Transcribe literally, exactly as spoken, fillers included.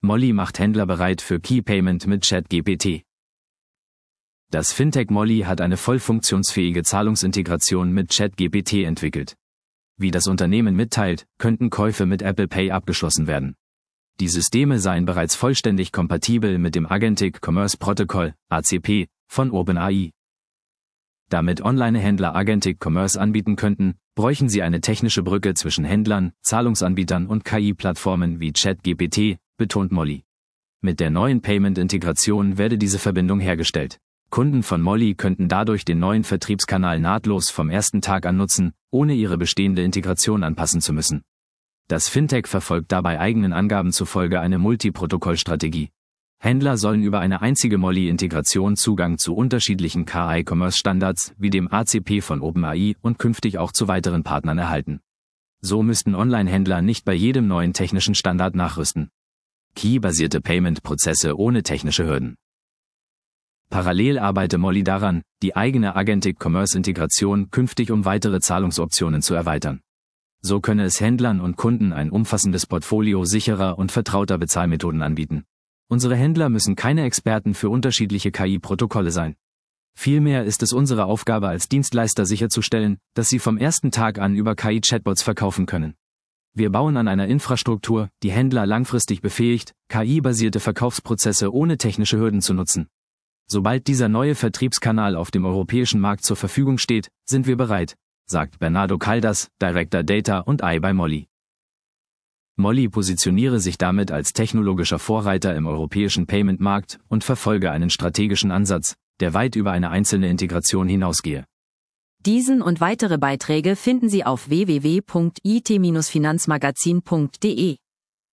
Molly macht Händler bereit für Key Payment mit ChatGPT. Das Fintech Molly hat eine voll funktionsfähige Zahlungsintegration mit ChatGPT entwickelt. Wie das Unternehmen mitteilt, könnten Käufe mit Apple Pay abgeschlossen werden. Die Systeme seien bereits vollständig kompatibel mit dem Agentic Commerce Protocol, A C P, von OpenAI. Damit Online-Händler Agentic Commerce anbieten könnten, bräuchten sie eine technische Brücke zwischen Händlern, Zahlungsanbietern und K I-Plattformen wie ChatGPT, betont Molly. Mit der neuen Payment-Integration werde diese Verbindung hergestellt. Kunden von Molly könnten dadurch den neuen Vertriebskanal nahtlos vom ersten Tag an nutzen, ohne ihre bestehende Integration anpassen zu müssen. Das Fintech verfolgt dabei eigenen Angaben zufolge eine Multiprotokoll-Strategie. Händler sollen über eine einzige Molly-Integration Zugang zu unterschiedlichen K I-Commerce-Standards wie dem A C P von OpenAI und künftig auch zu weiteren Partnern erhalten. So müssten Online-Händler nicht bei jedem neuen technischen Standard nachrüsten. Key-basierte Payment-Prozesse ohne technische Hürden. Parallel arbeite Molly daran, die eigene Agentic Commerce-Integration künftig um weitere Zahlungsoptionen zu erweitern. So könne es Händlern und Kunden ein umfassendes Portfolio sicherer und vertrauter Bezahlmethoden anbieten. Unsere Händler müssen keine Experten für unterschiedliche K I-Protokolle sein. Vielmehr ist es unsere Aufgabe als Dienstleister sicherzustellen, dass sie vom ersten Tag an über K I-Chatbots verkaufen können. Wir bauen an einer Infrastruktur, die Händler langfristig befähigt, K I-basierte Verkaufsprozesse ohne technische Hürden zu nutzen. Sobald dieser neue Vertriebskanal auf dem europäischen Markt zur Verfügung steht, sind wir bereit, sagt Bernardo Caldas, Director Data und A I bei Molly. Molly positioniere sich damit als technologischer Vorreiter im europäischen Payment-Markt und verfolge einen strategischen Ansatz, der weit über eine einzelne Integration hinausgehe. Diesen und weitere Beiträge finden Sie auf w w w punkt i t Bindestrich finanzmagazin punkt de.